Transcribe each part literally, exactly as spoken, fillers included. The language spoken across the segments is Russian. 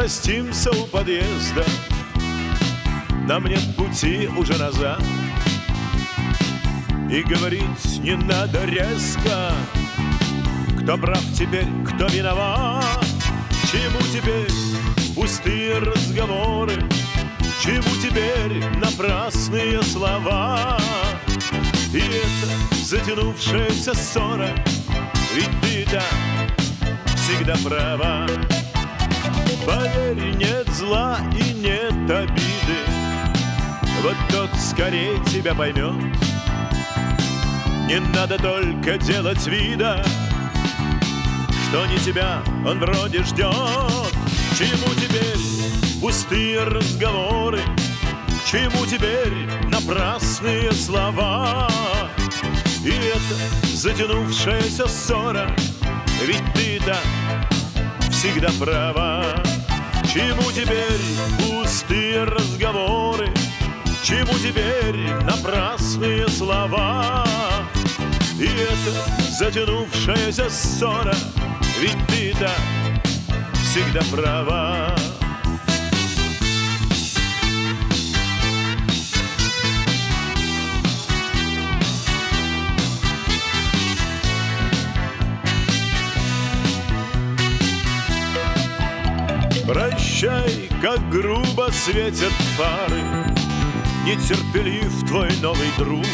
простимся у подъезда, нам нет пути уже назад. И говорить не надо резко, кто прав теперь, кто виноват. Чему теперь пустые разговоры, чему теперь напрасные слова? И это затянувшаяся ссора, ведь ты-то всегда права. Поверь, нет зла и нет обиды, вот тот скорее тебя поймет. Не надо только делать вида, что не тебя он вроде ждет. Чему теперь пустые разговоры, чему теперь напрасные слова? И это затянувшаяся ссора, ведь ты-то всегда права. Чему теперь пустые разговоры, чему теперь напрасные слова? И это затянувшаяся ссора, ведь ты-то всегда права. Прощай, как грубо светят фары, нетерпелив твой новый друг.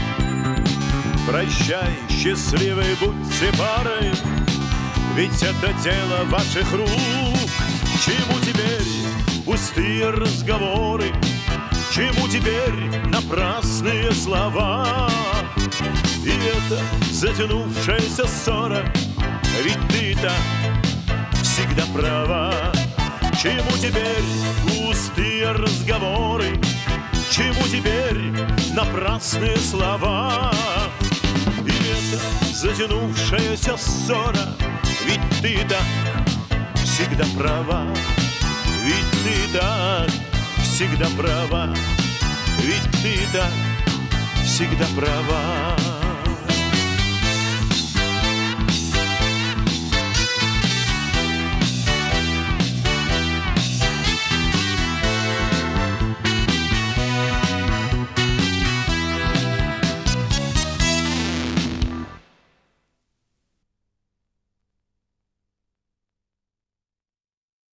Прощай, счастливой будьте парой, ведь это дело ваших рук. Чему теперь пустые разговоры, чему теперь напрасные слова? И это затянувшаяся ссора, ведь ты-то всегда права. Чему теперь пустые разговоры, чему теперь напрасные слова? И это затянувшаяся ссора, ведь ты так всегда права. Ведь ты так всегда права. Ведь ты так всегда права.